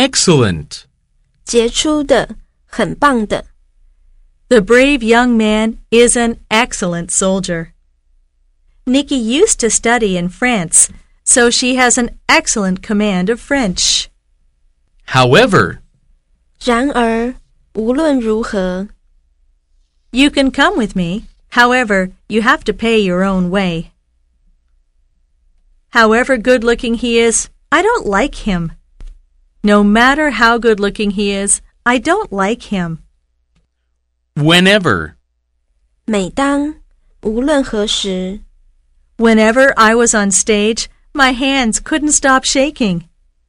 excellent. 杰出的，很棒的。 The brave young man is an excellent soldier. Nikki used to study in France, so she has an excellent command of French. However, 然而，无论如何 You can come with me. However, you have to pay your own way. However good-looking he is, I don't like him. No matter how good-looking he is, I don't like him. whenever, 每当，无论何时 Whenever I was on stage, my hands couldn't stop shaking.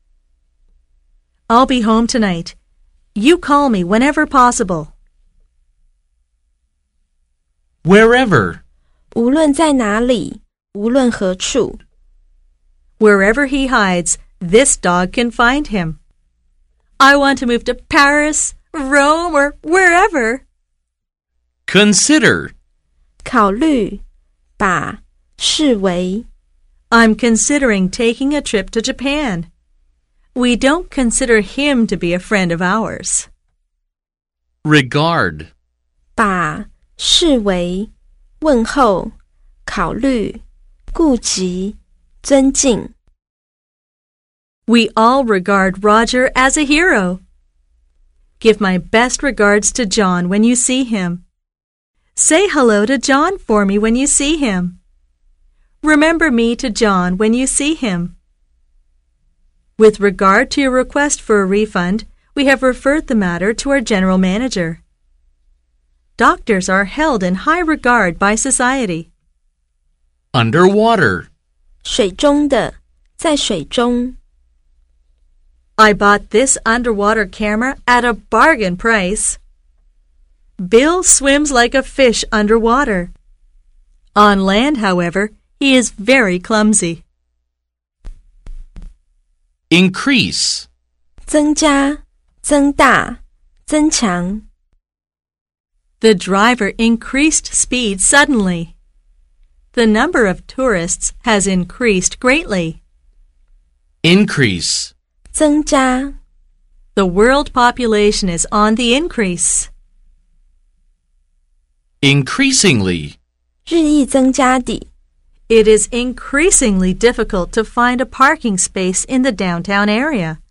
I'll be home tonight. You call me whenever possible. wherever, 无论在哪里，无论何处 Wherever he hides, this dog can find him. I want to move to Paris, Rome, or wherever. consider, 考虑，把，视为 I'm considering taking a trip to Japan. We don't consider him to be a friend of ours. regard, 把，视为问候，考虑，顾及，尊敬 We all regard Roger as a hero. Give my best regards to John when you see him. Say hello to John for me when you see him. Remember me to John when you see him. With regard to your request for a refund, we have referred the matter to our general manager. Doctors are held in high regard by society. underwater, 水中的，在水中 I bought this underwater camera at a bargain price. Bill swims like a fish underwater. On land, however, he is very clumsy. increase, 增加，增大，增强 The driver increased speed suddenly. The number of tourists has increased greatly. increase, 增加 The world population is on the increase. increasingly, 日益增加地 It is increasingly difficult to find a parking space in the downtown area.